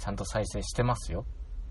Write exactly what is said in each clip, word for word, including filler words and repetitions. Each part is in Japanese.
ちゃんと再生してますよ。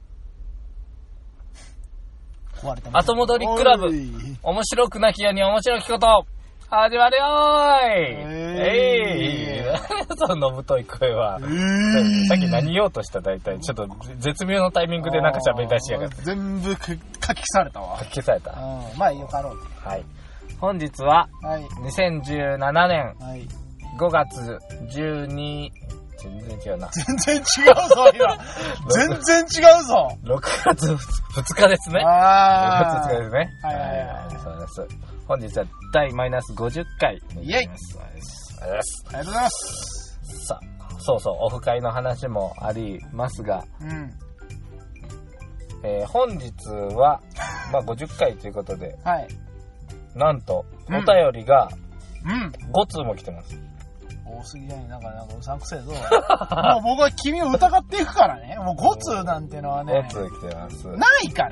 壊れてます。 後戻りクラブ、面白くなきように面白きこと始まるよーい。えい、えい、そののぶとい声は、えー、さっき何言おうとした大体ちょっと絶妙のタイミングでなんか喋り出しやがって。 全部書き消されたわ。 書き消された。 うん、まあよかろうと。 はい。本日はにせんじゅうななねんごがつじゅうに、全然違うな。 全然違うぞ今。全然違うぞ。 ろくがつふつかですね。 あろくがつふつかですね。 はいはいはい。 そうです。本日は第マイナスごじゅっかい。 イェイ。ありがとうございます。 ありがとうございます。 さあ、そうそう、オフ会の話もありますが、 うん。 えー、本日は、まあごじゅっかいということで、 はい。 なんと、お便りが、 うん。 ご通も来てます。 多すぎだね。なんか、なんかうさんくせえぞ。もう僕は君を疑っていくからね。もうご通なんてのはね。 ご通来てます。 ないから。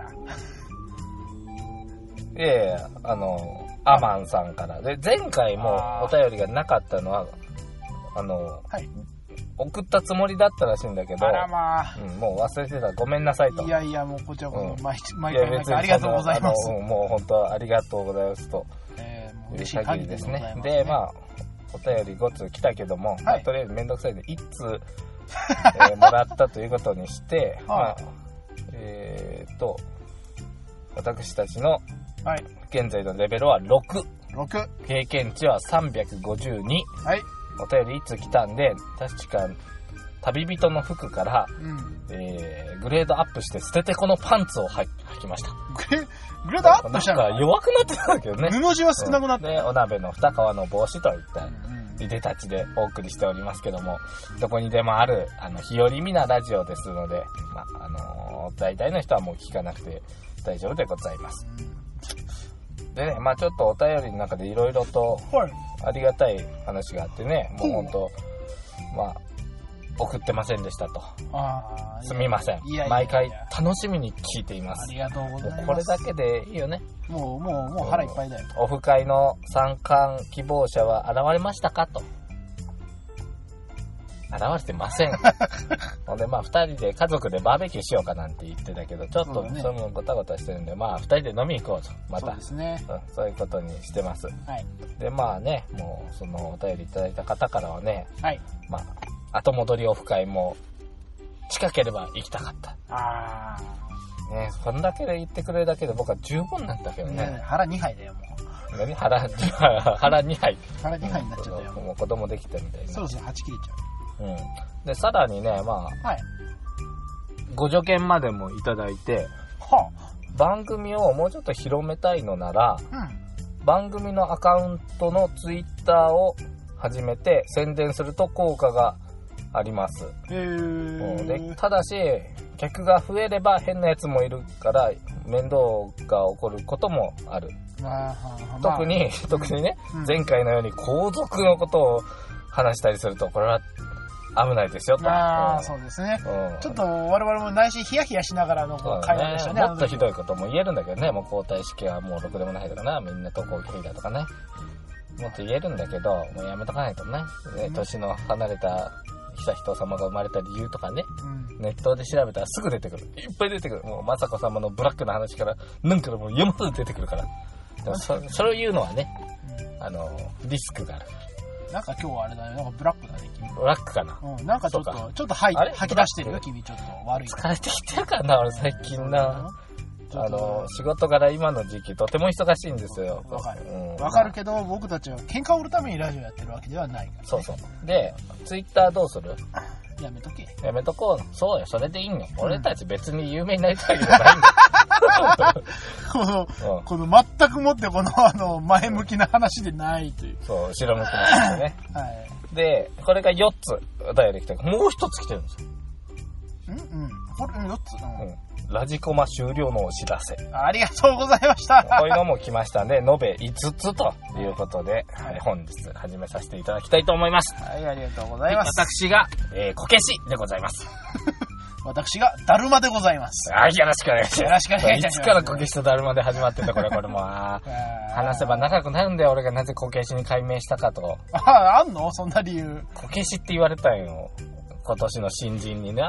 いやいや、あの、アマンさんから。で、前回もお便りがなかったのは、あの、 はい、 送ったつもりだったらしいんだけど、 あらまあ、 うん、もう忘れてた。ごめんなさいと。 いやいや、もうこちらこそ、 うん、 毎回毎回ありがとうございます。 もう本当ありがとうございますと。 えー、もう嬉しい限りですね。 ねで、まあ、お便りご通来たけども、はい、まあ、とりあえずめんどくさいんでいち通、えー、もらったということにして、まあ、えーっと、私たちの現在のレベルはろく。 ろく。 経験値はさんびゃくごじゅうに。 はい。 お便りいつ来たんで、確か、旅人の服から、 うん、 えー、グレードアップして捨ててこのパンツを履きました。 グレ、グレードアップしたの？ なんか弱くなってたんだけどね。 布地は少なくなった。 で、お鍋の二皮の帽子といった、いでたちでお送りしておりますけども、どこにでもある、あの、日和見なラジオですので、まあ、あのー、大体の人はもう聞かなくて大丈夫でございます。でね、まあちょっとお便りの中でいろいろとありがたい話があってね、もうほんと、まあ、送ってませんでしたと。 あ、 すみません。 いやいやいや、 毎回楽しみに聞いています。 ありがとうございます。 もうこれだけでいいよね。 もう、もう、もう腹いっぱいだよ。 オフ会の参観希望者は現れましたかと。現れてません。ほんで、まあ、二人で家族でバーベキューしようかなんて言ってたけど、ちょっとそれもごたごたしてるんで、まあ、二人で飲み行こうと。また。 そうですね。 うん、そういうことにしてます。 はい。 で、まあね、もう、そのお便りいただいた方からはね、 はい。 まあ、後戻りオフ会も近ければ行きたかった。 ああ。ね、そんだけで言ってくれるだけで僕は十分なんだけどね。 ね、腹にはいだよ、もう。 何腹、腹にはい。 腹にはいになっちゃったよ。 もう子供できたみたいな。 そうですね、はち切れちゃう。 うん。で、さらにね、まあ、はい、ご助言までもいただいて、 はあ、 番組をもうちょっと広めたいのなら、うん、番組のアカウントのツイッターを始めて宣伝すると効果があります。 へー。 で、ただし、客が増えれば変なやつもいるから面倒が起こることもある。 まあ、 特に、まあ、特にね、うん、前回のように皇族のことを話したりすると、これは危ないですよと。 ああ、うん、そうですね、うん。ちょっと我々も内心ヒヤヒヤしながらの会話でしたね。 ね、もっとひどいことも言えるんだけどね、もう皇太子家はもうろくでもないとかな、みんな登校拒否だとかね。もっと言えるんだけど、もうやめとかないとね。ね、年の離れた悠仁さまが生まれた理由とかね、うん、ネットで調べたらすぐ出てくる。いっぱい出てくる。もう雅子さまのブラックな話から、なんからもう山ほど出てくるから。でも そ, それを言うのはね、うん、あの、リスクがある。 なんか今日はあれだね、なんかブラックだね、君。 ブラックかな。 うん、なんかちょっと、ちょっと吐き出してるよ、君、ちょっと悪い。 疲れてきてるからな、俺最近な。あの、仕事柄今の時期とても忙しいんですよ。 わかる。うん、わかるけど、僕たちは喧嘩を売るためにラジオやってるわけではないから、ね。 そうそう。で、ツイッターどうする？ やめとけ。 やめとこう。そうよ、それでいいの。うん、俺たち別に有名になりたいわけじゃないんだ。 この、うん、この全くもってこの、あの、前向きな話でないという。 そう、後ろ向きな話ね。はい。で、これがよっつお便り来て、もうひとつ来てるんですよ。 うんうん。これよっつ、うん、 うんラジコマ終了のお知らせ。 ありがとうございました。 こういうのも来ましたんで、延べいつつということで、はい、本日始めさせていただきたいと思います。 はい、ありがとうございます。 私が、えー、こけしでございます。 私が、だるまでございます。 はい、よろしくお願いします。 よろしくお願いします。 いつからこけしとだるまで始まってんだ、これ、これも。話せば長くなるんだよ、俺がなぜこけしに改名したかと。 あ、あんのそんな理由。 こけしって言われたんよ。今年の新人にね。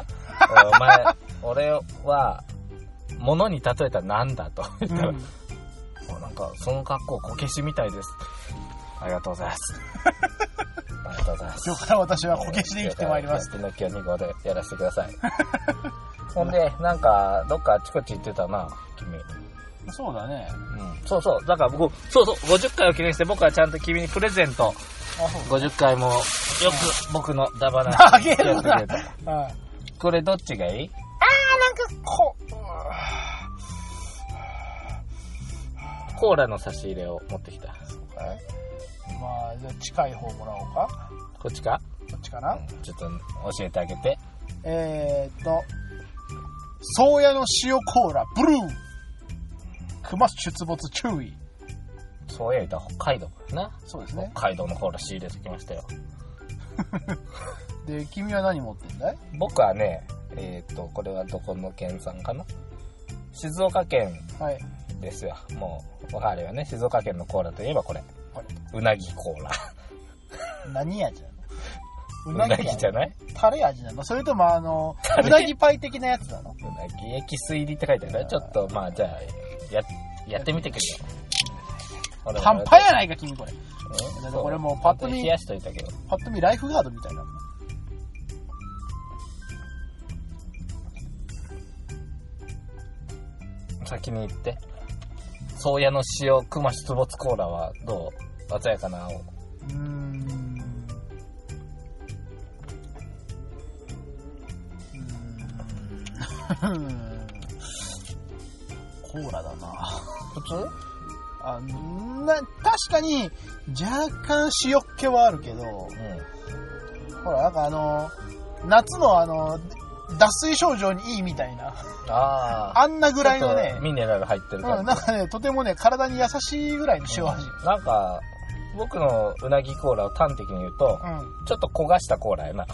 お前、俺は、物に例えたらなんだと言ったら、うん、もうなんか、その格好、こけしみたいです。ありがとうございます。ありがとうございます。 今日から私はこけしで生きてまいります。 ピノキオに号でやらせてください。ほんで、なんか、どっかあちこち行ってたな、君。 そうだね。 うん。そうそう。だから僕、そうそう、ごじゅっかいを記念して僕はちゃんと君にプレゼント。ごじゅっかいもよく僕のダバナあげるな。 これどっちがいい？ あー、なんかこう。 コーラの差し入れを持ってきた。 そうかい？まあ、じゃあ近い方もらおうか。 こっちか？ こっちかな、うん、 ちょっと教えてあげて。 えーっと、宗谷の塩コーラ、ブルー。熊出没注意。 そうや言うたら北海道な。 そうですね。 北海道のコーラ仕入れてきましたよ。 で、君は何持ってんだい？ 僕はね、えーっと、これはどこの県産かな？静岡県ですよ。はい、もう、わかるよね。静岡県のコーラといえばこれ。これうなぎコーラ。 何味なの？ うなぎじゃない？ タレ味なの？それともあの、うなぎパイ的なやつなの？ うなぎエキス入りって書いてあるね。ちょっと、まあ、じゃあ、や、やってみてくれよ。 パンパンやないか、君これ。えこれもうパッと見、 冷やしといたけど。 パッと見ライフガードみたいな。 先に言って。宗谷の塩熊出没コーラはどう？鮮やかな青。うーん。 うーん。コーラだな。 普通？ あな確かに若干塩っ気はあるけど、うん、ほらなんかあの夏のあの脱水症状にいいみたいな、ああんなぐらいのねミネラル入ってるから、 うん、なんかねとてもね体に優しいぐらいの塩味、 うん、なんか僕のうなぎコーラを端的に言うと、うん、ちょっと焦がしたコーラやな。ちょ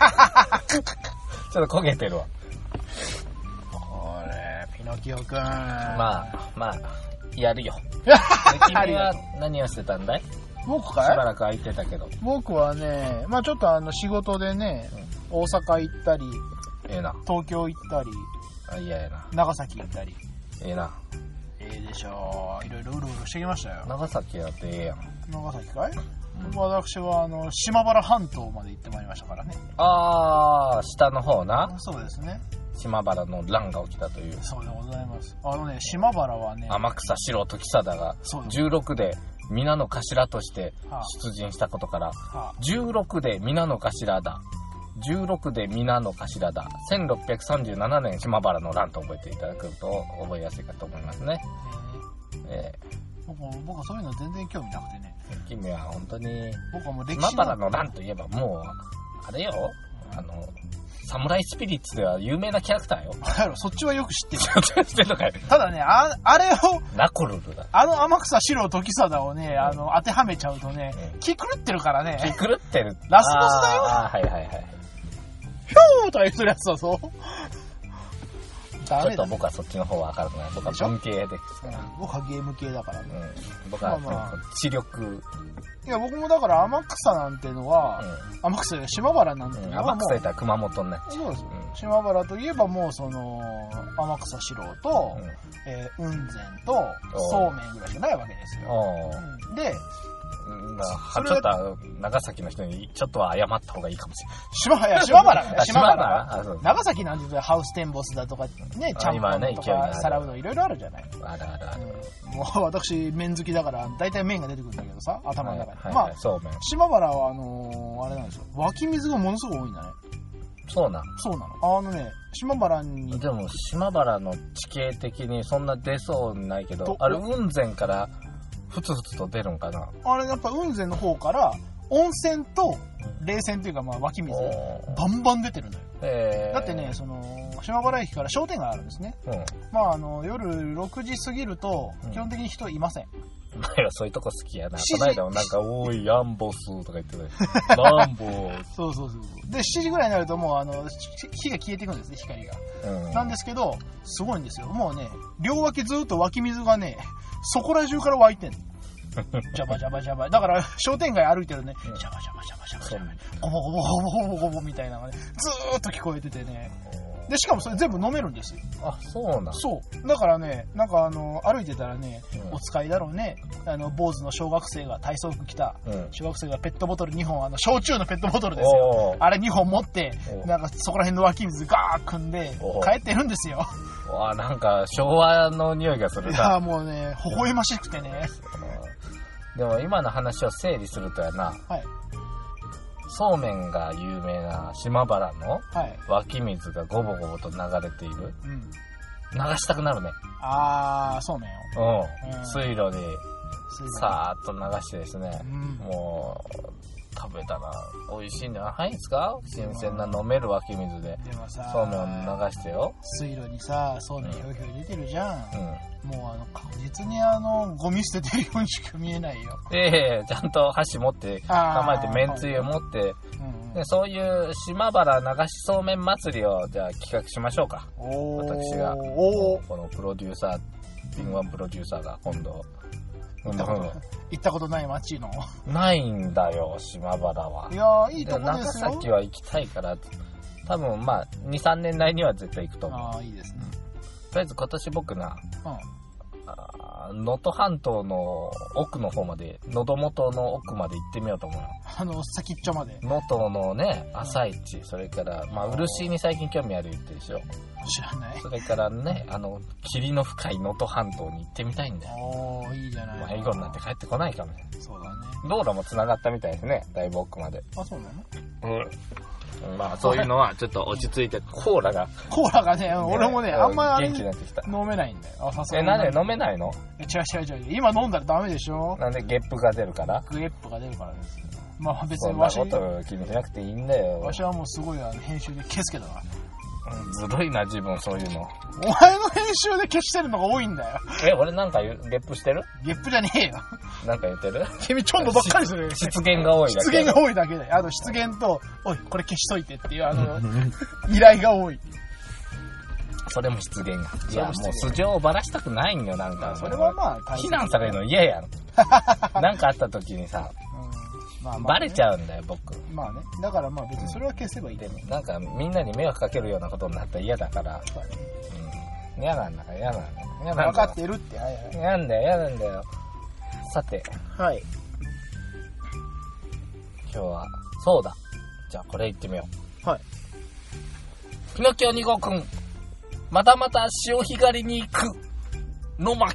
っと焦げてるわ。 これピノキオくんまあまあやるよ。君は何をしてたんだい？ 僕かい？ しばらく空いてたけど。 僕はね、まあちょっとあの仕事でね、うん、大阪行ったり、 ええな。 東京行ったり、 あ、いややな。 長崎行ったり。 ええな。 ええでしょう。いろいろうろうろしてきましたよ。 長崎やってええやん。 長崎かい？うん、私はあの島原半島まで行ってまいりましたからね。 あー、下の方な。 そうですね。島原の乱が起きたという。 そうでございます。あのね、島原はね、 天草四郎時貞がじゅうろくで皆の頭として出陣したことから、はあ、じゅうろくで皆の頭だ。じゅうろくで皆の頭だ。せんろっぴゃくさんじゅうななねん島原の乱と覚えていただくと覚えやすいかと思いますね。 えー、僕, 僕はそういうの全然興味なくてね。 君は本当に僕はもう歴史島原の乱といえばもうあれよ、あのサムライスピリッツでは有名なキャラクターよ。 そっちはよく知ってる。 知ってんのかい。 ただね、あ、あれを、 ナコルルだ。 あの天草四郎時貞をね、あの、当てはめちゃうとね、うん、気狂ってるからね。 気狂ってる。 ラスボスだよ。 ああ、はいはいはい。 ひょーとか言ってるやつだぞ。 ちょっと僕はそっちの方は明るくない。僕は文系ですから、うん、 僕はゲーム系だからね、 うん、僕は、まあまあ、知力。 いや僕もだから天草なんてのは、うん、天草や島原なんてのはもう、 うん、天草やったら熊本になっちゃう。 そうですよ、うん、島原といえばもうその天草四郎と、うんえー、雲仙とそうめんぐらいじゃないわけですよ、うん、でまあ、ちょっと長崎の人にちょっとは謝った方がいいかもしれない。 島いや島原だ島原長崎なんて言うとハウステンボスだとかね、チャンポンとか皿うどんいろいろあるじゃない。 あるあるある、 うん、もう私麺好きだから大体麺が出てくるんだけどさ、頭の中に、はいはいはい、 まあそうめん。 島原はあのー、あれなんですよ、湧き水がものすごく多いんだね。 そうなの。 そうなの。あのね、島原にでも島原の地形的にそんな出そうにないけど、あれ雲仙からふつふつと出るんかな。 あれやっぱ雲仙の方から温泉と冷泉っていうかまあ湧き水バンバン出てるんだよ。えー、だってね、その島原駅から商店街あるんですね、うん、まああの夜ろくじ過ぎると基本的に人いません、 お前らそういうとこ好きやな。この間もなんか、おい、ヤンボスとか言ってたよ。ヤンボス。 そうそうそう。で、しちじぐらいになるともう、あの、火が消えていくんですね、光が。うん、なんですけど、すごいんですよ。もうね、両脇ずっと湧き水がね、そこら中から湧いてんの。ジャバジャバジャバ。だから、商店街歩いてるね、ジャバジャバジャバジャバジャバ。ゴボゴボゴボゴボゴボみたいなのがね、ずーっと聞こえててね。 で、しかもそれ全部飲めるんですよ。 あ、そうなん。 そう。だからね、なんかあの、歩いてたらね、 うんお使いだろうね、あの、坊主の小学生が、体操服着た、 うん小学生がペットボトルにほん、あの、焼酎のペットボトルですよ。 おーあれにほん持ってお、 なんかそこら辺の湧き水ガー汲んでお、 帰ってるんですよ。 わあ、なんか昭和の匂いがするいな。 や、もうね、微笑ましくてね。 でも今の話を整理するとやな、 はい。 そうめんが有名な島原のはい。 湧き水がゴボゴボと流れている。 うん。 流したくなるね。 あー、そうめんよ。 うん。 うん水路に水分さーっと流してですね、 うんもう食べたら美味しいんじゃないですか？新鮮な飲める湧き水ででもさ、 そうめんを流してよ。 水路にさ、そうめんひょいひょい出てるじゃん。 うん。 もうあの、確実にあの、ゴミ捨ててるようにしか見えないよ。 ええちゃんと箸持って構えてあーめんつゆ持って、 うんうんでそういう島原流しそうめん祭りをじゃあ企画しましょうか。 おー私がおーこのプロデューサー敏腕プロデューサーが今度行ったこと行ったことない街の。 ないんだよ島原は。 いやー、いいとこで長すよ。 崎は行きたいから多分まあにさんねん内には絶対行くと思う。 ああ、いいですね。 とりあえず今年僕なうん。 能登半島の奥の方まで喉元の奥まで行ってみようと思うよ。 あの、先っちょまで。 能登のね朝市、それからまあ漆に最近興味ある言ってるでしょ。 知らない。 それからねあの霧の深い能登半島に行ってみたいんだよ。 おー、いいじゃない。 迷子になって帰ってこないかもしれない。 そうだね。 道路も繋がったみたいですね、だいぶ奥まで。 あ、そうなの？ うん。まあそういうのはちょっと落ち着いて、コーラが、ね、 コーラがね、俺もね、あんまあれ元気になってきた。 飲めないんだよ。あ、さすがえ、 になんで飲めないの？ 違う違う違う。今飲んだらダメでしょ。 なんでゲップが出るから？ グレップが出るからですよ。まあ別そんなにわし、 こと気にしなくていいんだよ。 わしはもうすごいあの編集で消すけどな。 ずるいな自分そういうの。 お前の編集で消してるのが多いんだよ。 え、俺なんか言うゲップしてる？ ゲップじゃねえよ。 なんか言ってる？ 君ちょんぼばっかりするよ。 失言が多いだけ。 失言が多いだけで。あの、失言と、おい、これ消しといてっていう、あの、依頼が多い。 それも失言が。いや、もうそれも失言素性をばらしたくないんよ、なんか。 それはまあ、大切非難されるの嫌やん。なんかあった時にさ、 うんまあまあねバレちゃうんだよ、僕。 まあね。だからまあ別にそれは消せばいい。 でも、なんかみんなに迷惑かけるようなことになったら嫌だから、 そうだねうん、嫌なんだから嫌なんだよ。嫌なんだよ。 分かってるって。はいはい。 嫌なんだよ、嫌なんだよ。さて、 はい。 今日は、そうだ。じゃあこれ行ってみよう。 はい。 ピノキオに号くん、またまた潮干狩りに行くの巻。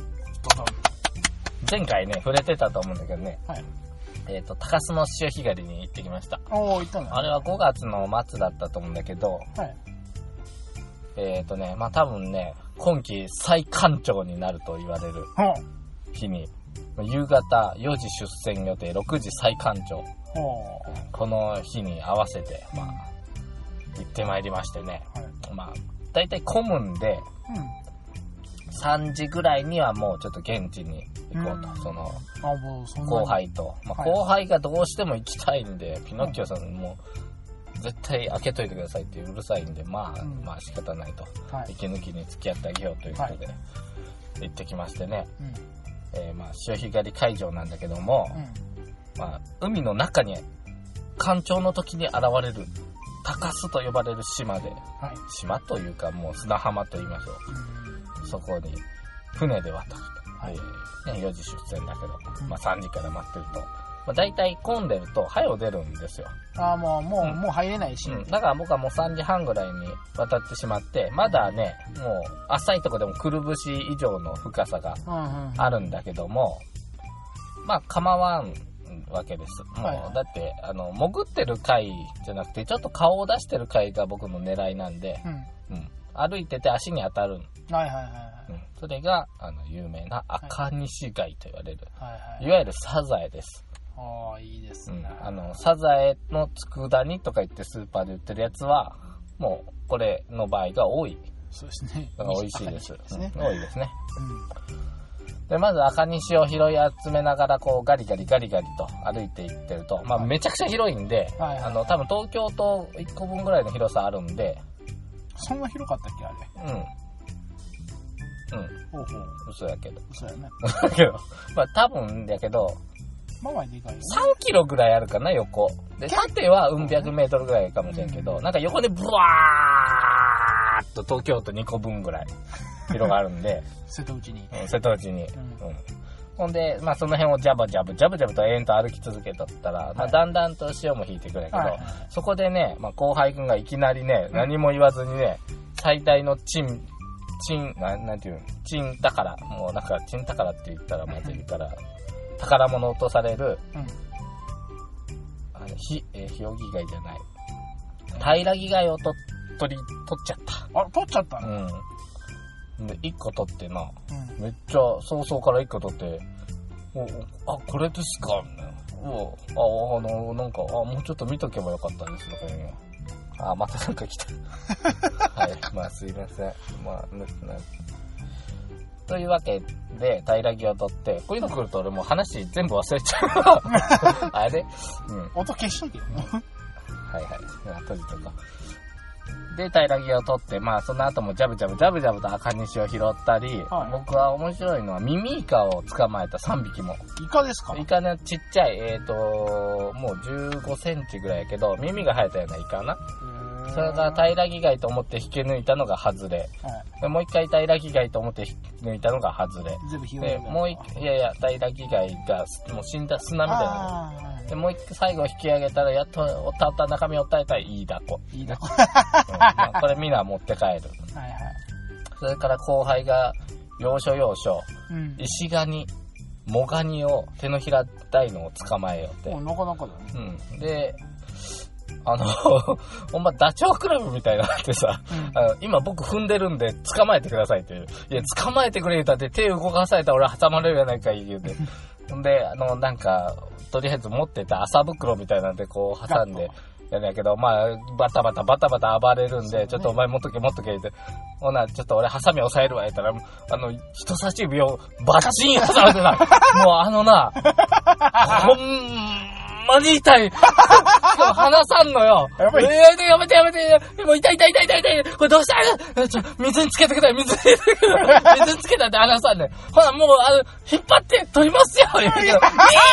前回ね、触れてたと思うんだけどね。 はい。 えっ、と、高須の潮干狩りに行ってきました。 おー、行ったんだ。 あれはごがつの末だったと思うんだけど、 はい。 えっ、とね、まあ多分ね、今季最干潮になると言われるほ日に、夕方よじ出船予定、ろくじ最干潮。 う。ほこの日に合わせて、まあ、行ってまいりましてね。 う。はい。 まあ、だいたい混むんで、 うん。 さんじぐらいにはもうちょっと現地に行こうと。 うんその、 あ、もうそんなに。 後輩と。まあ、 はい後輩がどうしても行きたいんで、ピノッキオさんも絶対開けといてくださいってうるさいんで、まあ、 うんまあ仕方ないと。 はい。 息抜きに付き合ってあげようということで、行ってきましてね。 うん。 えーまあ、潮干狩り会場なんだけども、 うん。 まあ、海の中に、干潮の時に現れる、高須と呼ばれる島で、 はい。 島というかもう砂浜と言いましょう。そこに船で渡ると。 はいえーね、よじ出船だけど、 うんまあさんじから待ってると。まあ、大体混んでると早う出るんですよ。 ああ、もう、もう、 うんもう入れないし。 うん。だから僕はもうさんじはんぐらいに渡ってしまって、まだね、もう浅いとこでもくるぶし以上の深さがうんうん。 あるんだけども、まあ構わんわけです。もう、 はいはいだって、あの、潜ってる回じゃなくて、ちょっと顔を出してる回が僕の狙いなんで、 うん。 うん。歩いてて足に当たる。 はいはいはいはい。 うん。それが、あの、有名な赤西貝と言われる、 はいはい。 いわゆるサザエです。 ああ、いいですうんね。。 あの、サザエの佃煮とか言ってスーパーで売ってるやつは、もう、これの場合が多い。 そうですね。 だから美味しいです。 ですね。 うん多いですね。 うん。 で、まず赤西を拾い集めながら、こう、ガリガリガリガリと歩いていってると、まあ、めちゃくちゃ広いんで、 はいはいあの、多分東京といっこぶんぐらいの広さあるんで、 そんな広かったっけ、あれ。 うん。うん。 ほうほう。 嘘やけど。 そうやね。 だけど、まあ多分だけど、 まあまあでかいよね。 さんキロぐらいあるかな、横。で、縦はうん百メートルぐらいかもしれんけど、なんか横でブワーっと東京都にこぶんぐらい広がるんで瀬戸内に、 うん、瀬戸内に、 うんうん、ほんで、まあ、その辺をジャブジャブジャブジャブと延々と歩き続けとったら、はい、まあ、だんだんと潮も引いてくるんやけど、はいはいはい、そこでね、まあ、後輩くんがいきなりね、うん、何も言わずにね、最大のチンチンななんていうのチン宝、もうなんかチン宝って言ったらまずいから、うん、宝物とされる、うん、あのひえヒオギ貝じゃない平木貝をと取り取っちゃった。 あ、取っちゃったの？ うん。でいっこ取ってな、うん、めっちゃ早々からいっこ取って、おあこれですかみたいな。おああのなんかあもうちょっと見とけばよかったんですとかね。あまたなんか来た。はいまあすいません。まあね。というわけで平木を取ってこういうの来ると俺もう話全部忘れちゃう。あれ？ うん。音消しといてよ。 はいはい。閉じとか。で、平木を取って、まあその後もジャブジャブジャブジャブと赤西を拾ったり、はい、僕は面白いのはミミイカを捕まえたさんびきも。 イカですか？ イカね、ちっちゃい、えっと、もうじゅうごセンチぐらいやけど、耳が生えたようなイカな。それが平木貝と思って引き抜いたのが外れ。はい、でもう一回平木貝と思って引き抜いたのが外れ。 全部引き抜いで、もう一回、いやいや、平木貝がもう死んだ砂みたいな。で、もう一回最後引き上げたら、やっとおったおった中身を耐えたらいいだこ。 いいだこ。 うんまあ、これみんな持って帰る。はいはい。それから後輩が、要所要所、うん、石ガニ、モガニを手のひら大のを捕まえよって。 なかなかだね。うん。で、あの、ほんまダチョウ倶楽部みたいになってさ、うん、あの今僕踏んでるんで捕まえてくださいっていう。いや、捕まえてくれ言うたって手動かされたら俺挟まれるやないか言うて。んで、あの、なんか、とりあえず持ってた麻袋みたいなんでこう挟んでやるんやけど、まあ、バタバタバタバタ暴れるんで、ね、ちょっとお前持っとけ持っとけ言って、ほな、ちょっと俺ハサミ押さえるわ言ったら、あの、人差し指をバチン挟めてな、もうあのな、ほんまに痛い。しかも離さんのよ。やめてやめてやめて。もう痛い痛い痛い痛い痛い。これどうしたちょ、水につけてくれ。水につけてくれ。水につけたって離さんね。ほら、もう、あの、引っ張って取りますよ。言うけど、いい手が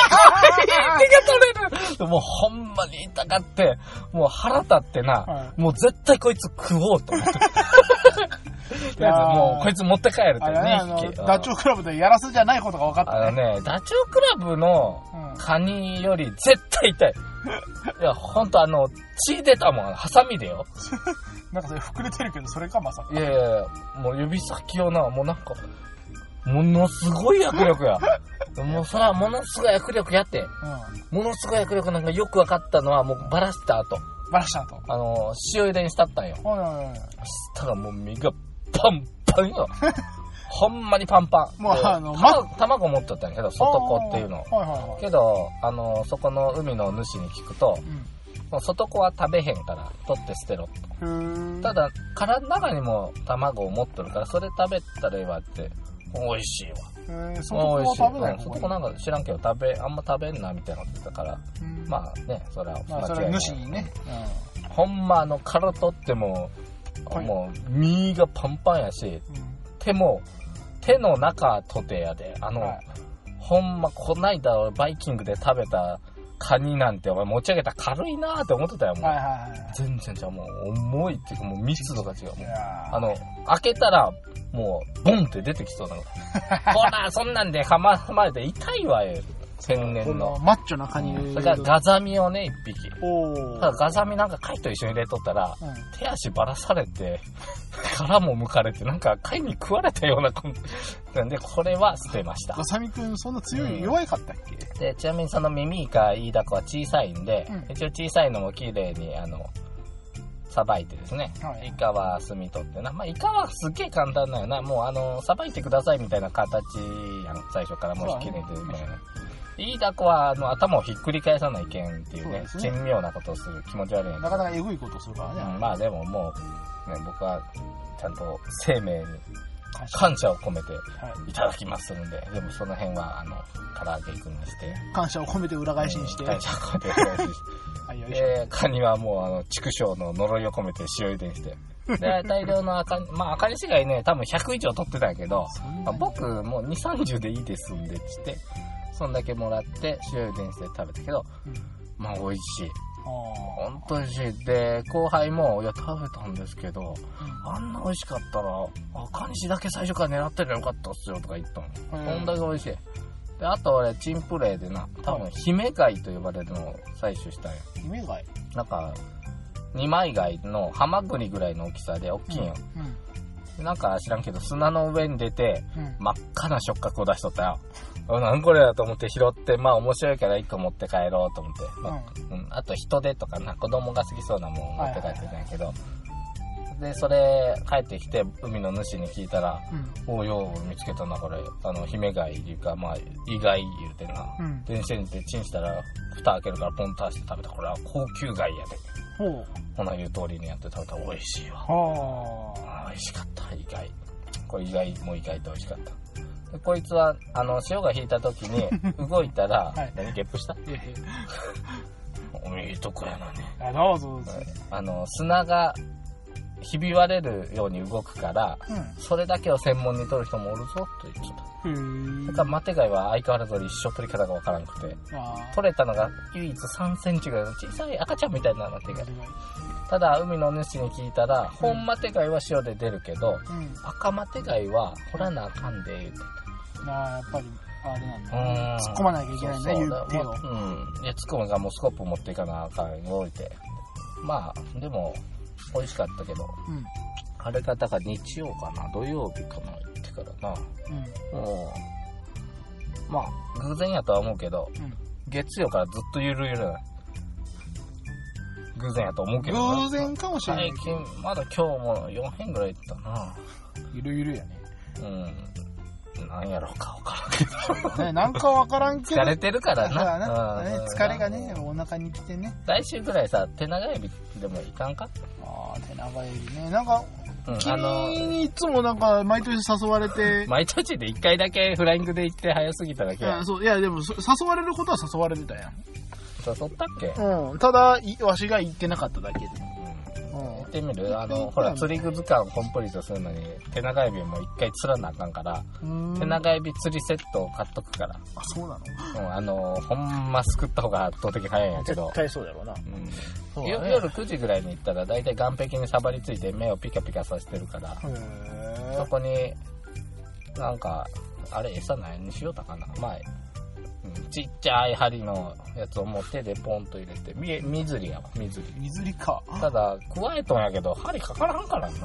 取れる。もうほんまに痛かって、もう腹立ってな、はい、もう絶対こいつ食おうと思って。とりあえずもうこいつ持って帰るってね。 ダチョウ倶楽部でやらせじゃないことが分かった、ね。 あのね、ダチョウ倶楽部のカニより絶対痛い。いや、ほんとあの、血出たもん、ハサミでよ。 なんかそれ膨れてるけど、それかまさか。 いやいやいや、もう指先をな、もうなんか、ものすごい握力や。もうそれはものすごい握力やって。うん、ものすごい握力なんかよく分かったのはもうバラした後。 バラした後あの、塩茹でにしたったんよ。はいはいはい。したらもう身がパンパンよ。ほんまにパンパン。もうあの、ま、卵持っとったんやけど、外子っていうの。はいはいはい。けど、あの、そこの海の主に聞くと、うん、もう外子は食べへんから取って捨てろと。ただ、殻の中にも卵を持っとるから、それ食べたらいいわって。美味しいわ。 へぇ、外子は食べないの？ 外子なんか知らんけど、食べ、あんま食べんなみたいなこと言ったから、まあね、それは、 まあ、それは主にね。 うん、ほんまあの、殻取っても、はい、もう、身がパンパンやし、うん、手も、手の中とてやで、あの、はい、ほんま、こないだバイキングで食べたカニなんてお前持ち上げたら軽いなーって思ってたよ、もう。はいはいはい、全然じゃもう重いっていうかもう密度が違う。もうあの、開けたら、もう、ボンって出てきそうなの。ほら、そんなんで噛まれて痛いわよ。天然の。 マッチョなカニ。 それからガザミをね、一匹。ただガザミなんか貝と一緒に入れとったら、うん、手足ばらされて、殻も剥かれて、なんか貝に食われたような感じ。なんで、これは捨てました。 ガザミくん、そんな強い、うん、弱いかったっけ？ で、ちなみにそのミミイカイイダコは小さいんで、うん、一応小さいのも綺麗に、あの、さばいてですね、はい、イカは炭取ってな、まあ、イカはすっげえ簡単だよな、もうあの、さばいてくださいみたいな形やん、最初からもう引き抜いてるみたいな。イイダコはあの頭をひっくり返さないけんっていうね、珍妙なことをする気持ち悪い。 なかなかエグいことをするからね。 うん、まあでももう、ね、僕はちゃんと生命に感謝を込めていただきますので、はい、でもその辺はあの、唐揚げくんにして。 感謝を込めて裏返しにして。 うん、感謝を込めて裏返しにして。で、カニはもうあの、畜生の呪いを込めて塩茹でにして。で、大量の赤、まあ赤西貝ね、多分ひゃく以上取ってたんやけど、まあ、僕もうにじゅう、さんじゅうでいいですんでってって、そんだけもらって塩茹でにして食べたけど、うん、まあ美味しい。 本当に美味しい。で、後輩も、いや、食べたんですけど、うん、あんな美味しかったら、赤西だけ最初から狙ってりゃよかったっすよとか言ったの。こんだけ美味しい。で、あと俺、チンプレーでな、多分、姫貝と呼ばれるのを採取したんよ。 姫貝なんか、二枚貝のハマグリぐらいの大きさで大きいんよ。うんうん、なんか知らんけど、砂の上に出て、うん、真っ赤な触覚を出しとったよ。なんこれだと思って拾って、まあ面白いから一個持って帰ろうと思って。まあうん、あと人手とかな、子供が好きそうなもん持って帰ってたんやけど、はいはいはい、で、それ帰ってきて海の主に聞いたら、うん、おうよう見つけたな、これ。あの、姫貝っていうか、まあ意外言うてな。うん、電線でチンしたら、蓋開けるからポンと出して食べた。これは高級貝やで。ほう。ほな言う通りにやって食べたら美味しいわ。はあ。美味しかった、意外。これ意外も意外と美味しかった。でこいつは、あの、潮が引いた時に動いたら、はい、何ゲップしたいやいやおめえいいとこやなね。 あ、どうぞどうぞ。 あの、砂がひび割れるように動くから、うん、それだけを専門に取る人もおるぞと言ってた。へー。だからマテ貝は相変わらず一生取り方がわからなくて、取れたのが唯一さんセンチぐらいの小さい赤ちゃんみたいなマテ貝。ただ海の主に聞いたら、うん、本マテ貝は塩で出るけど、うん、赤マテ貝は掘らなあかんで言ってた。ああ、やっぱりあれなんだ。突っ込まなきゃいけないんだ、言う手を。 うん。いや、突っ込むがもうスコップ持っていかなあかんに置いて。まあ、でも、美味しかったけど、うん、あれがだから日曜かな、土曜日かな、行ってからな。うん。もう、まあ、偶然やとは思うけど、うん、月曜からずっとゆるゆる。偶然やと思うけどな。偶然かもしれない。 最近、まだ今日もよんへんぐらい行ったな。 ゆるゆるやね。 うん。なんやろうかわからんけど。 ね、なんかわからんけど。 疲れてるからな。 なね、疲れがね、お腹に来てね。 来週ぐらいさ、手長エビでもいかんか？ ああ、手長エビね。なんか、うん、君にいつもなんか毎年誘われて。 毎年でいっかいだけフライングで行って早すぎただけや。 そう、いやでも誘われることは誘われてたやん。 誘ったっけ？ うん。ただ、わしが行ってなかっただけで。 うん。行ってみる？あの、ほら、釣り具図鑑をコンプリートするのに、手長エビも一回釣らなあかんから、手長エビ釣りセットを買っとくから。 あ、そうなの？ うん、あの、ほんますくった方が圧倒的早いんやけど。 絶対そうだろうな。 うん。ね、夜くじぐらいに行ったら、だいたい岸壁にさばりついて目をピカピカさせてるから、そこに、なんか、あれ、餌何にしようたかな？前。ちっちゃい針のやつをもう手でポンと入れて、み、水りやわ、水り。 水りか。 ただ、加えとんやけど、針かからんからな。うん、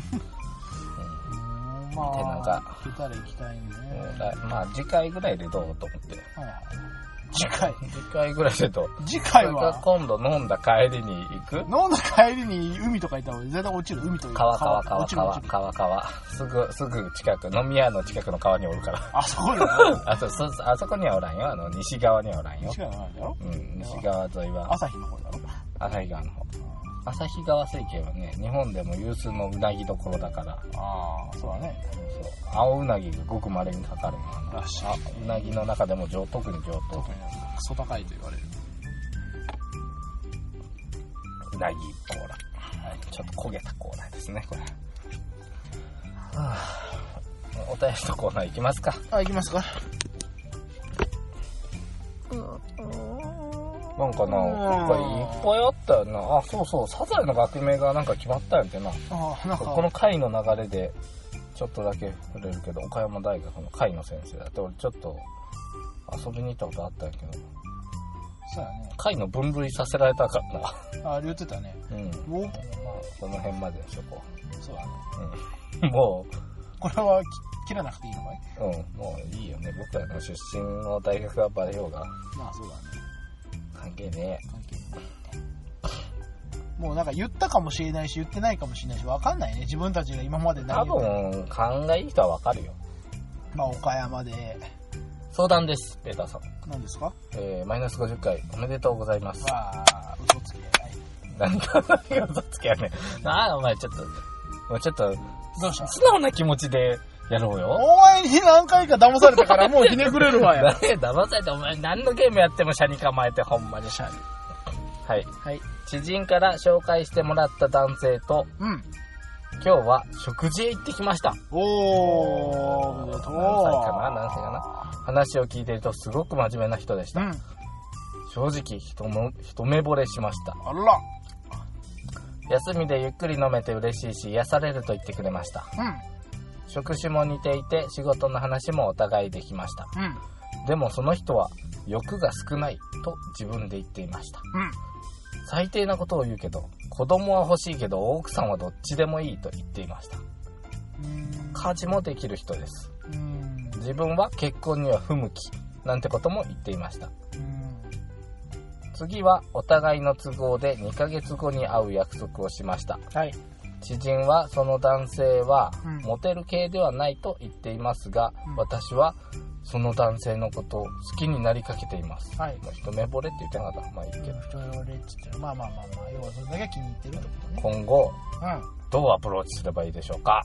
まあ、なんか。行けたら行きたいね。 まあ、次回ぐらいでどうと思って。はいはい。 次回次回ぐらいでどう次回は今度飲んだ帰りに行く？ 飲んだ帰りに海とか行ったら絶対落ちる。海というか川川川川川川すぐすぐ近く、飲み屋の近くの川におるから。 あそこにあそそあそこにはおらんよ。あの西側にはおらんよ。 西側にはおらんやろ？ うん、西側沿いは朝日の方だろ。 朝日川の方。旭川水系はね、日本でも有数のうなぎどころだから。ああ、そうだね。 そう。青うなぎがごく稀にかかるの。らしい。あ、うなぎの中でも上特に上等。特にクソ高いと言われる。 うなぎコーラ。はい。ちょっと焦げたコーラですね、これ。はぁ。お便りのコーナー行きますか。 あ、行きますか。 なんかな、今回いっぱいあったよな。あ、そうそう、サザエの学名がなんか決まったんやってな。あ、なんかこの回の流れでちょっとだけ触れるけど、岡山大学の会の先生だって、俺ちょっと遊びに行ったことあったんやけど。 そうやね。 会の分類させられたからな。あ、言ってたね。 うん。もう、まあ、この辺まででしょ、こう。そうだね。 うん。もう。 これは切らなくていいのかい？ うん、もういいよね。僕らの出身の大学がバレようが。 まあそうだね。 関係ねえ。 関係ねえ。もうなんか言ったかもしれないし、言ってないかもしれないし、わかんないね。自分たちが今まで何を。多分、勘がいい人はわかるよ。 まあ岡山で。 相談です、ペーターさん。 何ですか？ えー、マイナスごじゅっかいおめでとうございます。 わあ、嘘つきやない。何か、何が嘘つきやねん。ああ、お前ちょっと、もうちょっと、 どうした？ 素直な気持ちでやろうよ。 お前に何回か騙されたからもうひねくれるわよ。 騙されて、お前何のゲームやっても車に構えて、ほんまに車に。はい。 はい。 知人から紹介してもらった男性と、うん。今日は食事へ行ってきました。 おー、 何歳かな何歳かな話を聞いているとすごく真面目な人でした。うん、 正直一も一目惚れしました。 あら。 休みでゆっくり飲めて嬉しいし癒されると言ってくれました。 うん。 職種も似ていて仕事の話もお互いできました。 うん。 でもその人は欲が少ないと自分で言っていました。 うん。 最低なことを言うけど、子供は欲しいけど奥さんはどっちでもいいと言っていました。家事もできる人です。 うん。 自分は結婚には不向きなんてことも言っていました。 うん。 次はお互いの都合でにかげつごに会う約束をしました。 はい。 知人はその男性はうんモテる系ではないと言っていますが、 うん、 私はその男性のことを好きになりかけています。 はい。 もう一目惚れって言ってなかった。まあいいけど。 一目惚れっつってまあまあまあまあ、要はそれだけ気に入ってるってことね。 今後、 うん。 どうアプローチすればいいでしょうか。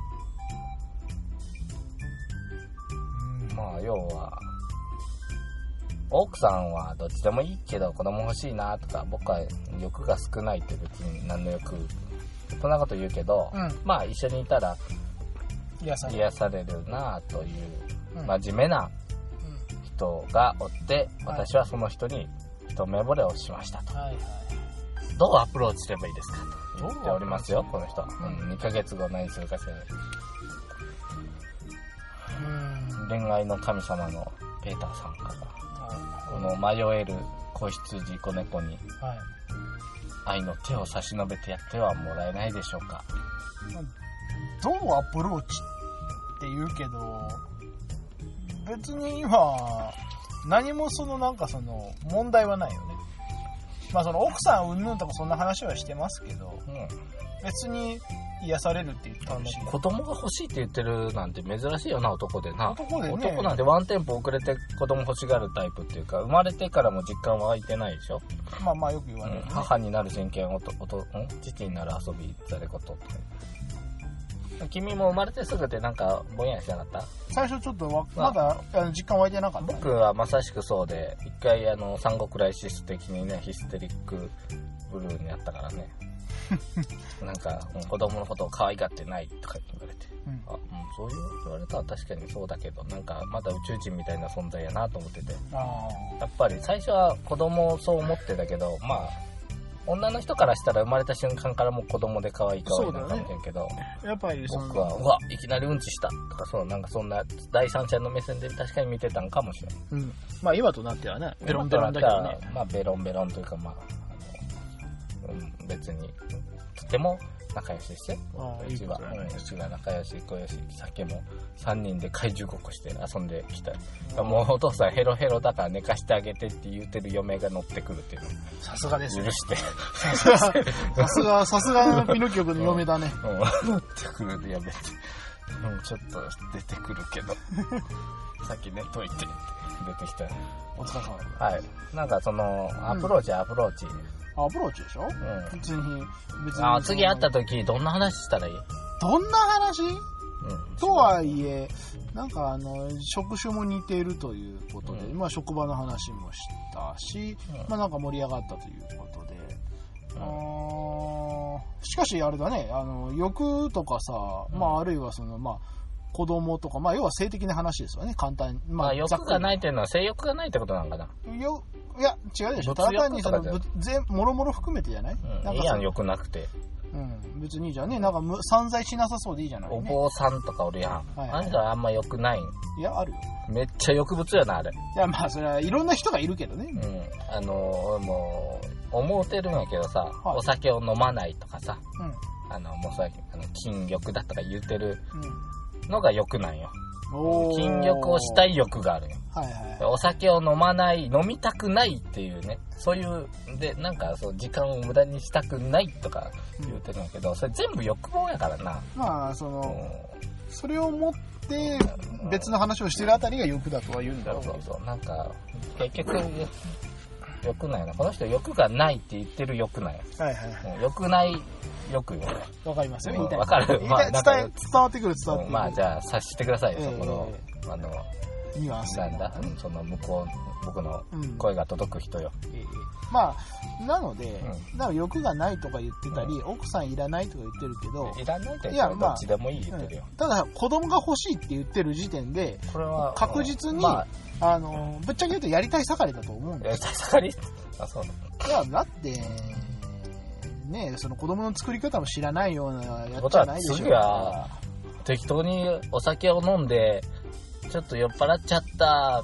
うん、 まあ要は、奥さんはどっちでもいいけど子供欲しいなとか、僕は欲が少ないって別に何の欲、そんなこと言うけど、 うん、 まあ一緒にいたら癒される、 癒されるなという、 うん、 真面目な人がおって、うん、私はその人に一目惚れをしましたと、はいはい、どうアプローチすればいいですかと言っておりますよ、この人、うん、にかげつご何するかしらない、うん、恋愛の神様のペーターさんからこの迷える子羊子猫に愛の手を差し伸べてやってはもらえないでしょうか。 どうアプローチって言うけど、別に今何もそのなんかその問題はないよね。まあその奥さんうんぬんとかそんな話はしてますけど、うん、別に癒されるって言ってるし、 子供が欲しいって言ってるなんて珍しいよな、男でな。 男でね。 男なんてワンテンポ遅れて子供欲しがるタイプっていうか、生まれてからも実感湧いてないでしょ。 まあまあよく言われる、ね、 うん、母になる真剣、おとおとん父になる遊びざれこととか。君も生まれてすぐでなんかぼんやりしなかった？ 最初ちょっとわまだあの実感湧いてなかった、ね、 僕はまさしくそうで、一回あの産後クライシス的にね、ヒステリックブルーになったからねなんか子供のことを可愛がってないとか言われて、うん、あ、うん、そう言われたら確かにそうだけど、なんかまだ宇宙人みたいな存在やなと思ってて、あ、やっぱり最初は子供をそう思ってたけど、まあ女の人からしたら生まれた瞬間からもう子供で可愛い可愛いなんかもしれんけど、ね、 やっぱり僕はうわいきなりうんちしたとか、そうなんかそんな第三者の目線で確かに見てたんかもしれない、 うん、まあ今となってはねベロンベロンだけどね、 まあベロンベロンというか、まああの、うん、別にとても仲良しですよ。うちは、うちは仲良し小良し、酒もさんにんで怪獣ごっこして遊んできた。もうお父さんヘロヘロだから寝かしてあげてって言ってる嫁が乗ってくるっていうの。 さすがです、ね。 許して。 さすが、さすが、さすがピノキオ君の嫁だね。 うんうん、乗ってくるでやめて。うん、ちょっと出てくるけど。さっき寝といてって出てきた。 お疲れ様です。 はい。なんかその、アプローチ、うん、アプローチ。 アプローチでしょ、うん、別に、別に。 あ、次会った時、どんな話したらいい？ どんな話、うん、とはいえ、なんかあの、職種も似ているということで、うん、まあ職場の話もしたし、うん、まあなんか盛り上がったということで、うん、あしかしあれだね、あの、欲とかさ、うん、まああるいはその、まあ、子供とか、まあ要は性的な話ですよね、簡単に。 まあ、まあ、欲がないっていうのは性欲がないってことなのかな。 よいや、違うでしょ。ただ単にその、全、もろもろ含めてじゃない、うん、 なんかいいやん、欲なくて。 うん、別にいいじゃんね。なんか散財しなさそうでいいじゃない、ね、 お坊さんとかおるやん。はいはい、あんたあんま欲ないん？ いや、あるよ。 めっちゃ欲物やな、あれ。 いや、まあ、それはいろんな人がいるけどね。 うん。あの、もう、思うてるんやけどさ、はい、お酒を飲まないとかさ、うん、あの、もうさ、あの禁欲だとか言ってるのが欲なんよ。うん、禁欲をしたい欲があるよ。はいはい、お酒を飲まない、飲みたくないっていうね、そういう、で、なんかそう、時間を無駄にしたくないとか言うてるんやけど、うん、それ全部欲望やからな。 まあ、その、うん、それを持って別の話をしてるあたりが欲だとは言うんだろうけど。 そうそうそう、なんか、結局、欲ないな。この人欲がないって言ってる欲ない。はいはいはい。欲ない欲よ。 わかりますよ、言いたい。 わかる。 まあ、伝え、伝わってくる伝わってくる。 まあじゃあ察してくださいよ、えー、そこの、あの、 ニュアンスなんだ、うん、その向こう僕の声が届く人よ、 うん、ええ、まあなので、うん、だから欲がないとか言ってたり、うん、奥さんいらないとか言ってるけど、 いらないって言ったらどっちでもいい言ってるよ、 うん、ただ子供が欲しいって言ってる時点でこれは確実に、うんまあ、あのぶっちゃけ言うとやりたい盛りだと思うんです。 やりたい盛りあ、そういやだってね、その子供の作り方も知らないようなやつじゃないでしょ。次は適当にお酒を飲んでちょっと酔っ払っちゃった、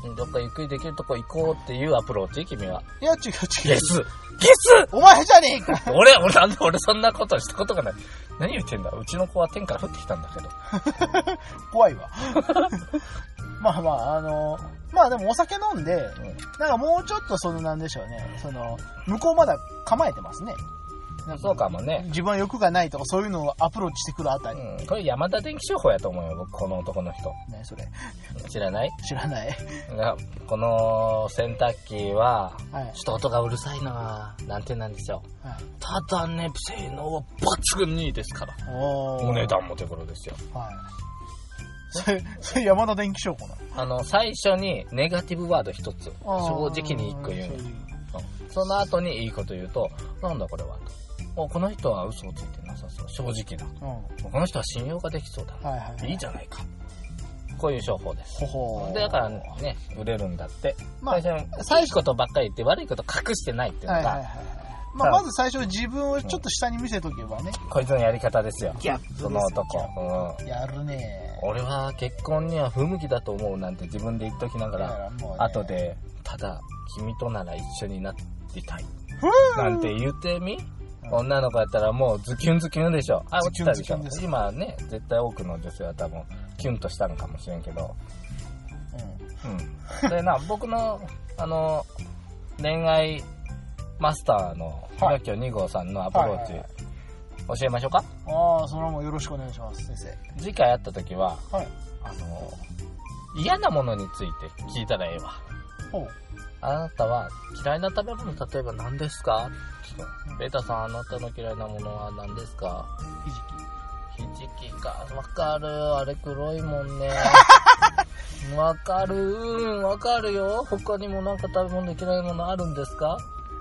どっかゆっくりできるとこ行こうっていうアプローチ君は。 いや違う違う。 ゲスゲスお前じゃねえか俺、俺なんで俺そんなことしたことがない。何言ってんだ、うちの子は天から降ってきたんだけど。 怖いわ。まあまあ、あの、まあでもお酒飲んで、うん、なんかもうちょっとそのなんでしょうね、その、向こうまだ構えてますね。 そうかもね。 自分は欲がないとかそういうのをアプローチしてくるあたり、 うん、これ山田電気商法やと思うよ僕この男の人。 ねそれ知らない？ 知らない。 この洗濯機は、はい、ちょっと音がうるさいななんてなんですよ、はい、ただね性能は抜群にいいですから、お値段も手頃ですよ。はい。 それそれ山田電気商法なの？あの最初にネガティブワード一つ正直に一個言うの、うん、その後にいいこと言うとなんだこれはと。この人は嘘をついてなさそう正直だ、うん、この人は信用ができそうだ、はいはいはい、いいじゃないか、こういう商法です。ほほでだからね売れるんだって、まあ、最初最初いいことばっかり言って悪いこと隠してないっていうのが、はいはいはい、 まあ、まず最初自分をちょっと下に見せとけばね、 うん、こいつのやり方ですよその男、 うん、やるね。 俺は結婚には不向きだと思うなんて自分で言っときながら、ね、後でただ君となら一緒になりたいなんて言ってみ、女の子やったらもうズキュンズキュンでしょ。あ、落ちたでしょ。今ね、絶対多くの女性は多分キュンとしたのかもしれんけど。うん。うん。でな、僕の、あの、恋愛マスターの、ひろきょに号さんのアプローチ、教えましょうか？ ああ、それはもうよろしくお願いします、先生。 次回会った時は、はい、あの、嫌なものについて聞いたらええわ。ほう。あなたは嫌いな食べ物、例えば何ですか？ベータさん、あなたの嫌いなものは何ですか？ひじき。ひじきか。わかる。あれ黒いもんね。わかる。うん、わかるよ。他にもなんか食べ物で嫌いなものあるんですか？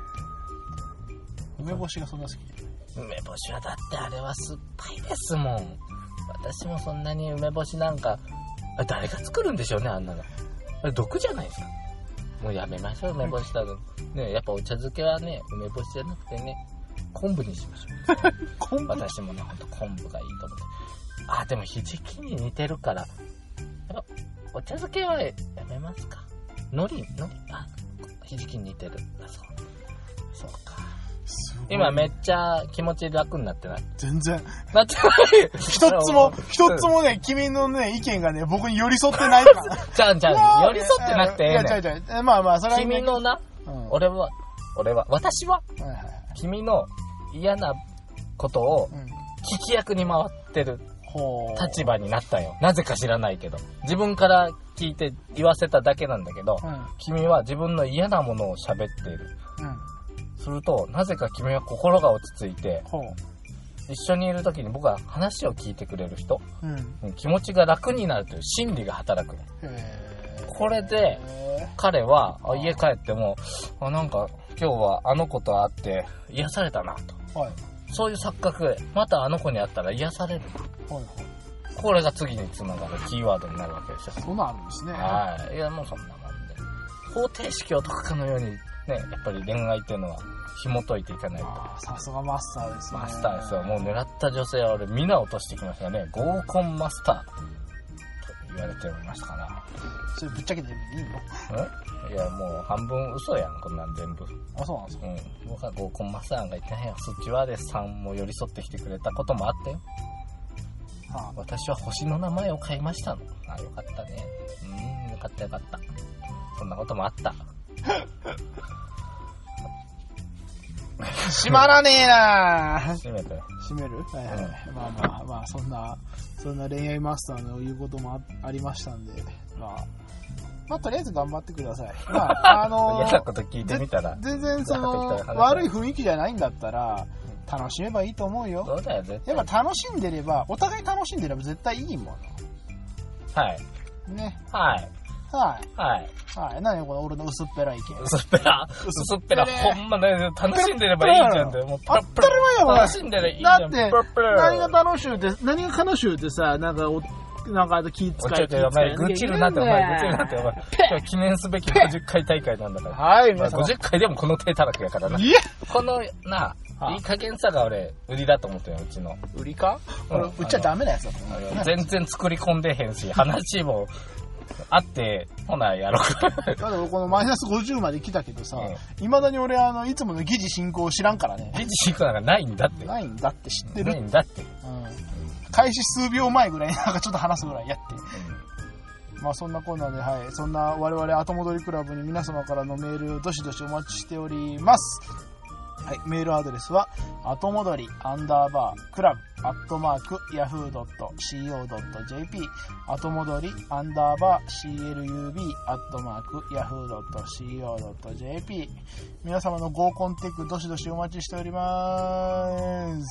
梅干しがそんな好き？ 梅干しはだってあれは酸っぱいですもん。私もそんなに梅干しなんか、あれ誰が作るんでしょうね、あんなの。あれ毒じゃないですか。もうやめましょう、梅干しだと。ね、やっぱお茶漬けはね、梅干しじゃなくてね、昆布にしましょう。昆布？私もね、ほんと昆布がいいと思って。あ、でもひじきに似てるから、やっぱお茶漬けはやめますか。海苔、海苔、あ、ひじきに似てる。あ、そう。そうか。今めっちゃ気持ち楽になってない？ 全然。 なってない。 一つも、一つもね、君のね、意見がね、僕に寄り添ってないから。 じゃんじゃん、寄り添ってなくてええねん。いや、 じゃじゃまあまあ、それは、ね。 君のな、うん、俺は、俺は、私は、はいはい、君の嫌なことを聞き役に回ってる立場になったよ。なぜか知らないけど。自分から聞いて言わせただけなんだけど、うん、君は自分の嫌なものを喋っている。うんすると、なぜか君は心が落ち着いて、一緒にいる時に僕は話を聞いてくれる人、うん、気持ちが楽になるという心理が働く。これで、彼は家帰っても、あ、なんか今日はあの子と会って癒されたなと。はい、そういう錯覚で、またあの子に会ったら癒される。はいはい、これが次につながるキーワードになるわけですよ。 そうなんですね。 はい。いや、もうそんなもんで。方程式を解くかのように、ね、やっぱり恋愛っていうのは紐解いていかないと。 さすがマスターですね。 マスターですよ。もう狙った女性は俺皆落としてきましたね。合コンマスターと言われておりましたから。 それぶっちゃけていいの？え？いやもう半分嘘やん、こんなん全部。 あ、そうなんですか？うん。 僕は合コンマスターが言ってないよ。スチュワーデスさんも寄り添ってきてくれたこともあったよ。はあ、私は星の名前を買いましたの。あ、よかったね。うん、よかったよかった。そんなこともあった。 閉まらねえなぁ。 閉めて。 閉める？はいはい。うん、まあまあまあ、そんな、そんな恋愛マスターの言うことも あ, ありましたんで、まあ、まあとりあえず頑張ってください。まあ、あのー、 嫌なこと聞いてみたら。 全然その、悪い雰囲気じゃないんだったら、楽しめばいいと思うよ。 そうだよ、絶対。 やっぱ楽しんでれば、お互い楽しんでれば絶対いいもの。 はい。 ね。 はい。 たはい。 はい。 はい。何この俺の薄っぺらい意見。 薄っぺら。薄っぺら。ほんまね、楽しんでればいいじゃんって。もう当たり前やもん。 楽しんでればいいじゃん。 だって、何が楽しゅうって、何が悲しゅうってさ、なんか、なんか気使い気お前、愚痴るなって、お前、愚痴るなって、お前。今日記念すべきごじゅっかい大会なんだから。 はい、皆さん。 ごじゅっかいでもこの手たらくやからな。 いやこの、な、いい加減さが俺、売りだと思ってるよ、うちの。 売りかうん。売っちゃダメなやつだと思う。 全然作り込んでへんし、話も、あって、ほな、やろうか。 だってこのマイナスごじゅうまで来たけどさ、いまだに俺、あの、いつもの議事進行知らんからね。 議事進行なんかないんだって。 ないんだって知ってる。 ないんだって。うん。 開始数秒前ぐらいなんかちょっと話すぐらいやって。うん、まあそんなこんなで、はい。そんな我々後戻りクラブに皆様からのメールどしどしお待ちしております。はい、メールアドレスは、後戻り、アンダーバー、クラブ、アットマーク、ヤフー ドット シーオー ドット ジェーピー、後戻り、アンダーバー、シーエルユービー、アットマーク、ヤフー ドット シーオー ドット ジェーピー、皆様の合コンテク、どしどしお待ちしております。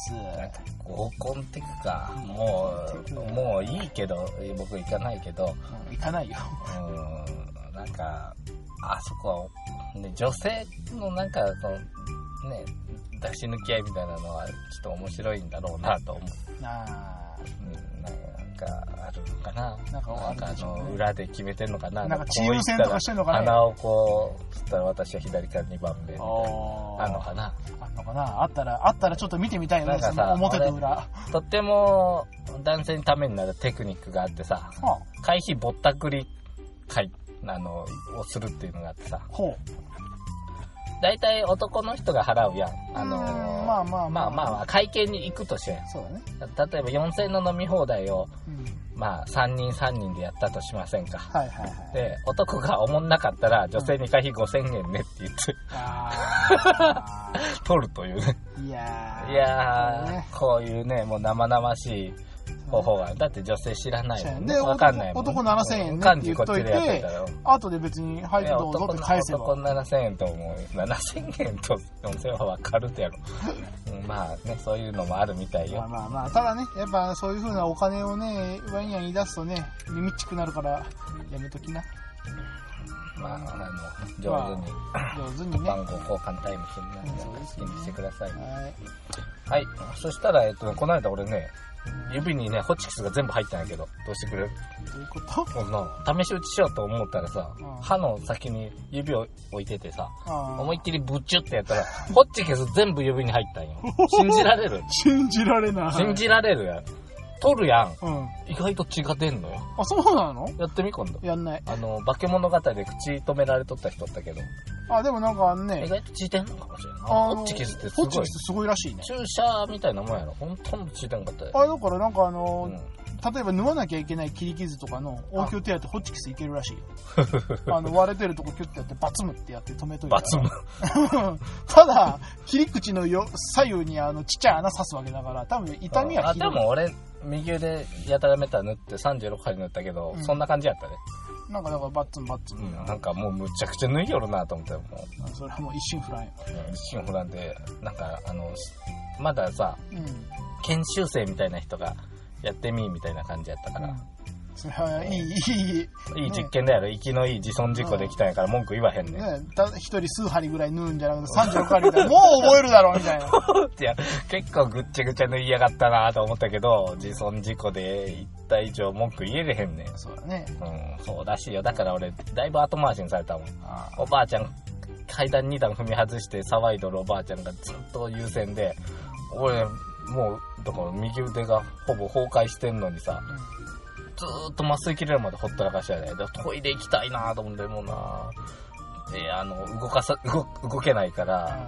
合コンテクか。もう、もういいけど、僕行かないけど。 うん、行かないよ。 うん、なんか、あそこは、ね、女性のなんか、その、ね、出し抜き合いみたいなのはちょっと面白いんだろうなと思う。あ、うん、なんかあるのかな。なんか、なんかあの裏で決めてんのかな。 なんかチーム戦とかしてんのかな。 鼻をこうつったら私は左からにばんめみたいな。あんのかな。 あんのかな。あったらあったらちょっと見てみたいよね。なんかさ、表と裏。 とっても男性のためになるテクニックがあってさ、はあ、会費ぼったくり会あのをするっていうのがあってさ。ほう。大体男の人が払うやん。あのー、まあまあまあまあ、会計に行くとしよう。そうだね。例えばよんせんえんの飲み放題を、うん、まあさんにんさんにんでやったとしませんか。はいはいはい。で、男がおもんなかったら女性に会費ごせんえんねって言って、うん、取るというね。いやー。いやー、ね、こういうね、もう生々しい方法が、だって女性知らないもんね。わかんないもんね。 男ななせんえんねって言っといて、後で別に、はい、どうぞって返せば。 男ななせんえんと思う。ななせんえんとよんせんえんはわかるってやろ。まあね、そういうのもあるみたいよ。 まあまあまあ、ただね、やっぱそういう風なお金をね、ワインや言い出すとね、リミッチくなるから、やめときな。 まあ、あの、上手に、まあ、上手にね、番号交換タイムするので、好きにしてください。はい。はい。そしたら、えっと、この間俺ね、指にね、ホチキスが全部入ったんやけど、どうしてくれる？ どういうこと？ この試し打ちしようと思ったらさ、うん、歯の先に指を置いててさ、うん、思いっきりブチュってやったら、ホチキス全部指に入ったんよ。信じられる？ 信じられない。 信じられるやん。取るやん、うん。意外と血が出んのよ。 あ、そうなの？ やってみ今度。 やんない。 あの、化け物語で口止められとった人だったけど。 あ、でもなんかね。 意外と血出んのかもしれんない。ホチキスってすごい。 ホチキスすごいらしいね。 注射みたいなもんやろ。ほんとんど血出んかったよ。 あれだからなんかあのー、うん例えば縫わなきゃいけない切り傷とかの応急手当てホチキスいけるらしいよ。あの割れてるとこキュッてやってバツムってやって止めといて。 バツムただ、切り口のよ左右にあのちっちゃい穴刺すわけだから多分痛みはひどい。あ、でも俺右腕やたらめたら縫ってさんじゅうろっかい縫ったけど、うん、そんな感じやったね。 なんかだからバッツンバッツン、 うん、なんかもうむちゃくちゃ縫いよるなと思ったよ。もうそれはもう一瞬不乱よ。 一瞬不乱で、なんかあのまださ、うん、研修生みたいな人がやってみーみたいな感じやったから、うん、 それはいいいいいい実験だやろ、ね、生きのいい自損事故できたんやから文句言わへんねん、 ね、一人数針ぐらい縫うんじゃなくてさんじゅうろっかいみたいなもう覚えるだろみたいないや結構ぐっちゃぐちゃ縫いやがったなと思ったけど、自損事故でいった以上文句言えれへんねん。 そうだね、 うん、そうらしいよ。だから俺だいぶ後回しにされたもん。おばあちゃん階段に段踏み外して騒いどるおばあちゃんがずっと優先で、俺もうだから右腕がほぼ崩壊してんのにさ、ずーっと麻酔切れるまでほったらかしやで、ね、トイレ行きたいなと思ってもな、であの動かさ 動, 動けないから、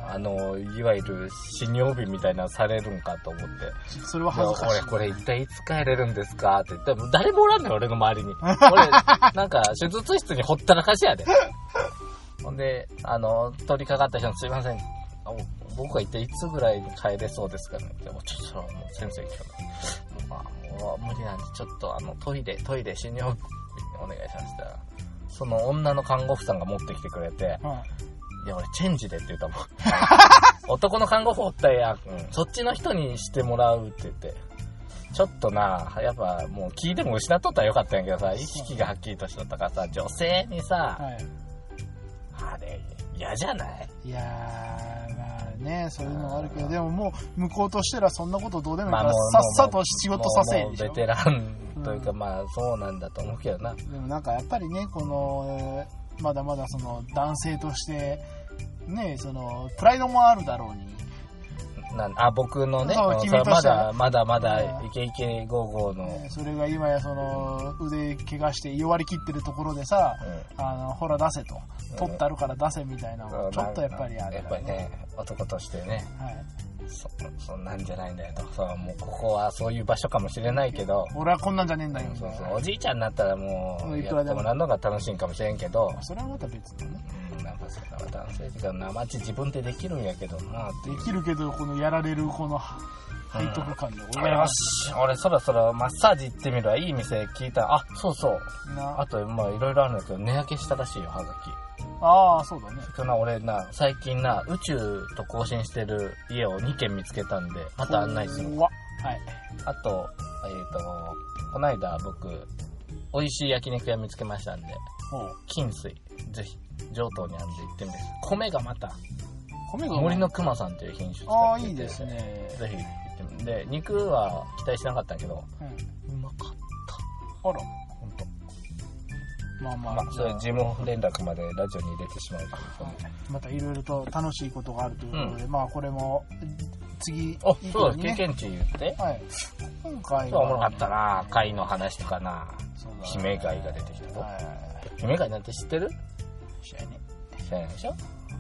うん、あのいわゆる死尿日みたいなのされるんかと思って、 それは恥ずかしい。 俺これ一体いつ帰れるんですかって言っても誰もおらんねん俺の周りに。俺なんか手術室にほったらかしやで。ほんであの取り掛かった人にすいません。僕が一体いつぐらいに帰れそうですかね。でもちょっともう先生今日もう、もう無理なんでちょっとあのトイレトイレ死尿お願いしましたら、その女の看護婦さんが持ってきてくれて、うん、いや俺チェンジでって言ったもん。男の看護婦おったやん、うん、そっちの人にしてもらうって言って、 ちょっとな、やっぱもう気でも失っとったらよかったんやけどさ、意識がはっきりとしとったからさ、女性にさ、はい、あれ、嫌じゃない？ いやー、まあね、そういうのがあるけど、でももう、向こうとしてはそんなことどうでもいいから、まあ、さっさと仕事させんでしょ。 ベテランというか、うん、まあそうなんだと思うけどな。 でもなんかやっぱりね、この、まだまだその男性として、ね、その、プライドもあるだろうに、 なんあ僕のね、 そう君としてまだまだまだイケイケゴーゴーの、 ね、それが今やその腕怪我して弱り切ってるところでさ、うん、あのほら出せと、うん、取ってあるから出せみたいなの、うん、ちょっとやっぱりある、 やっぱりね、男としてね、はい、そそんなんじゃないんだよと、そうもうここはそういう場所かもしれないけど、 俺はこんなんじゃねえんだよ、 そうそう、おじいちゃんになったらもうやってもらうのが楽しいかもしれんけど、 それはまた別だね、 うん、なんかそれは男性っていうか生地自分でできるんやけどな、 できるけどこのやられるこの背徳感で、 うん、よし、俺そろそろマッサージ行ってみるわ。いい店聞いたら、あ、そうそうな、あとまあいろいろあるんだけど値上げしたらしいよ、はがき。 ああ、そうだね。 そな俺な、最近な、宇宙と交信してる家をにけん見つけたんで、また案内する。 はい。 あと、えっと、こないだ僕、美味しい焼肉屋見つけましたんで、金水、ぜひ、上等にあんで行ってみて。米がまた、米が森の熊さんという品種使ってて、 ああ、いいですね。 ぜひ行ってみて。で、肉は期待しなかったんやけど、うん、うまかった。 あら。まあまあ、まあ、 それ事務連絡までラジオに入れてしまうというか、 ね、またいろいろと楽しいことがあるということで、うん、まあこれも次、 あ、そうだ、経験値言って。 はい。今回は、ね、おもろかったな、貝の話とかな、ヒメ貝が出てきたぞ。はいはいはい、ヒメ貝なんて知ってる？ 知らないね。 知らないでしょ？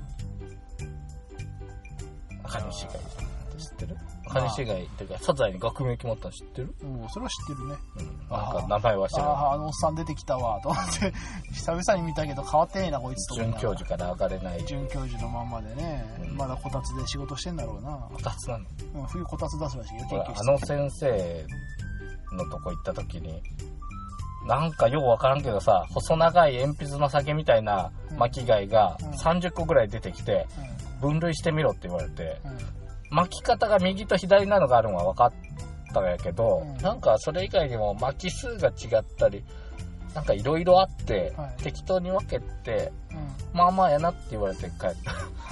赤西貝知ってる？赤西貝っていうかサザエに学名決まったの知ってる？ うん、それは知ってるね。 うん、なんか名前は知らない。 ああ、あのおっさん出てきたわと思って久々に見たけど変わってねえなこいつと。 准教授から上がれない。 准教授のまんまでね、うん、まだこたつで仕事してんだろうな。 こたつなの？ うん、冬こたつ出すらしいよ。 あの先生のとこ行った時に。なんかよくわからんけどさ、細長い鉛筆の先みたいな巻き貝がさんじゅっこぐらい出てきて、分類してみろって言われて、巻き方が右と左なのがあるのは分かったんやけど、なんかそれ以外にも巻き数が違ったり、なんかいろいろあって、適当に分けて、まあまあやなって言われて帰った。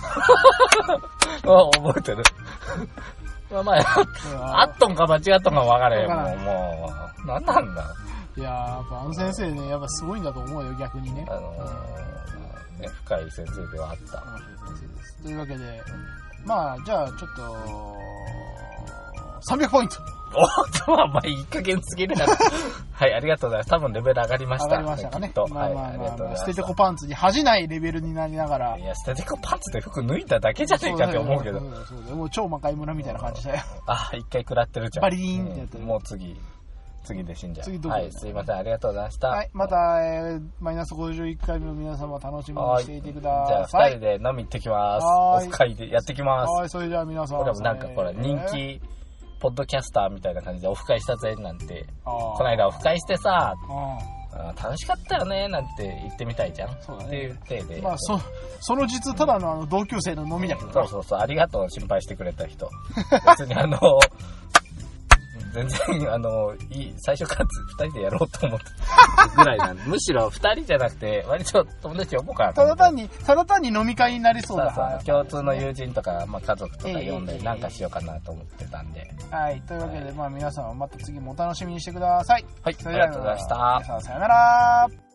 覚えてる。まあまあやな。あっとんか間違っとんか分かれへん。もう、もう、なんなんだ。 いやー、やっぱあの先生ね、やっぱすごいんだと思うよ、逆にね。あのー、ね、深い先生ではあった。 面白い先生です。というわけで、まあ、じゃあちょっと、さんびゃくポイント。 おっと、まあまあいい加減すぎるな。はい、ありがとうございます。多分レベル上がりました。 上がりましたかね。まあまあまあ、まあまあ、ステテコパンツに恥じないレベルになりながら。 いや、ステテコパンツで服脱いだだけじゃねえかって思うけど。 そうそうそうそう。もう超魔界村みたいな感じだよ。 あ、一回食らってるじゃん。 バリーンってやってる。 うん、もう次。次で死んじゃう。 次どこ？ はい、すいません、ありがとうございました。 はい、また、えー、マイナスごじゅういっかいめの皆様楽しみにしていてください。 じゃあ、二人で飲み行ってきます。オフ会でやってきます。 はい、それじゃあ皆さん。 これもなんか、これ、人気、ポッドキャスターみたいな感じでオフ会したぜ、なんて。この間オフ会してさ、楽しかったよね、なんて言ってみたいじゃん。そうだね。っていう体で。 まあ、そ、その実、ただのあの同級生の飲みだけど、うん、 そうそうそう、ありがとう、心配してくれた人。別にあの、全然、あの、いい、最初から二人でやろうと思ってぐらいなんで、むしろ二人じゃなくて、割と友達呼ぼうかなと思って。 ただ単に、ただ単に飲み会になりそうだ。 そうそう、共通の友人とか、まあ家族とか呼んで、なんかしようかなと思ってたんで。 はい、というわけで、まあ皆さんはまた次もお楽しみにしてください。 はい、ありがとうございました。 皆さんさよなら。